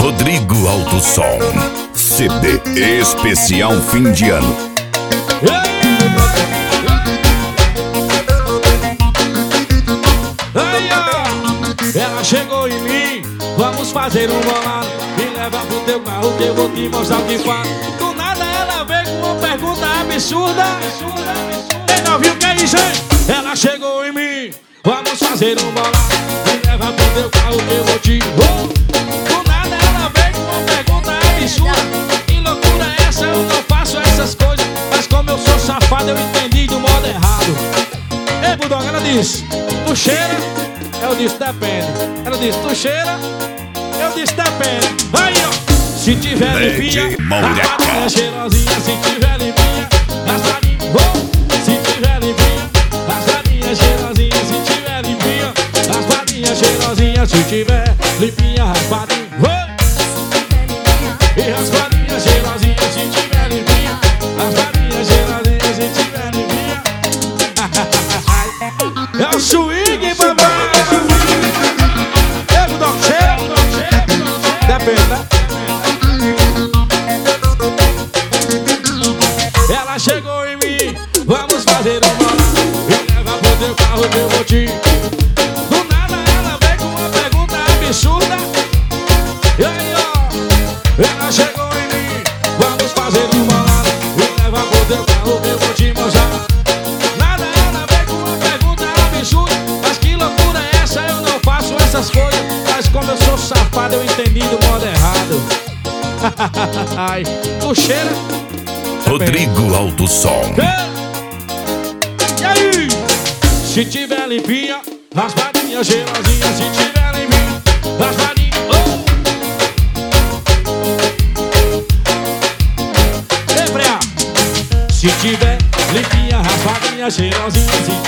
Rodrigo Alto Som. CD especial fim de ano. Ela chegou em mim, vamos fazer um bolado. Me leva pro teu carro que eu vou te mostrar o que faz. Do nada ela veio com uma pergunta absurda. Ei, não viu o que é isso, hein? Ela chegou em mim, vamos fazer um bolado. Me leva pro teu carro que eu vou te... Do nada ela veio com uma pergunta absurda. Que loucura é essa? Eu não faço essas coisas. Mas como eu sou safado, eu entendi do modo errado. Ei, Budog, ela disse, tu cheira? Eu disse, depende. Ela disse, tu cheira? Eu disse, depende. Vai, ó. Se tiver limpinha, raspadinha cheirosinha. Se tiver limpinha, raspadinha. Se tiver limpinha, raspadinha cheirosinha. Se tiver limpinha, raspadinha cheirosinha. Se tiver limpinha, raspadinha. E raspadinha cheirosinha. Se tiver limpinha, raspadinha cheirosinha. Se tiver limpinha. É o swing, papai. Ela chegou em mim, vamos fazer um bolado. Me leva pro teu carro que eu vou te... Do nada ela veio com uma pergunta absurda. E aí, ó, ela chegou em mim, vamos fazer um bolado. Me leva pro teu carro que eu vou te mostrar. Nada ela veio com uma pergunta absurda. Mas que loucura é essa? Eu não faço essas coisas. Mas como eu sou safado, eu entendi do modo errado. Ai, tu cheira? Rodrigo Alto Som. E aí? Se tiver limpinha, raspadinha cheirosinha. Se tiver limpinha, raspadinha. Ei, Freia. Se tiver limpinha, raspadinha cheirosinha. Se